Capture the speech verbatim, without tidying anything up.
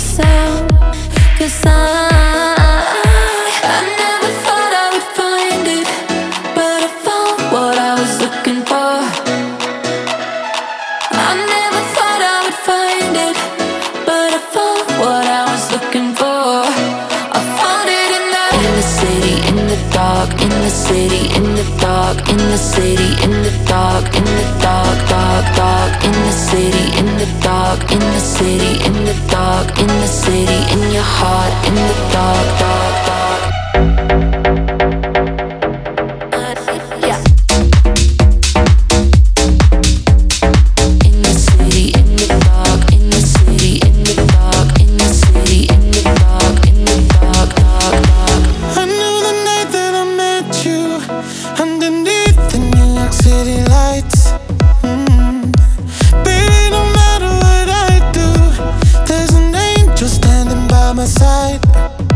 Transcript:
myself. Cause I, I never thought I would find it, but I found what I was looking for. I never thought I would find it, but I found what I was looking for. I found it in the in the city, in the dark, in the city, in the dark, in the city, in the dark, in the dark, dark, dark, in the city, in the dark, in the city, in the dark, in the city, in your heart, in the dark, dark, dark. Yeah. In the city, in the dark, in the city, in the dark, in the city, in the dark, in the dark, dark, dark. I knew the night that I met you underneath the New York City lights. Mm. Baby, no matter what I do, there's an angel standing by my side.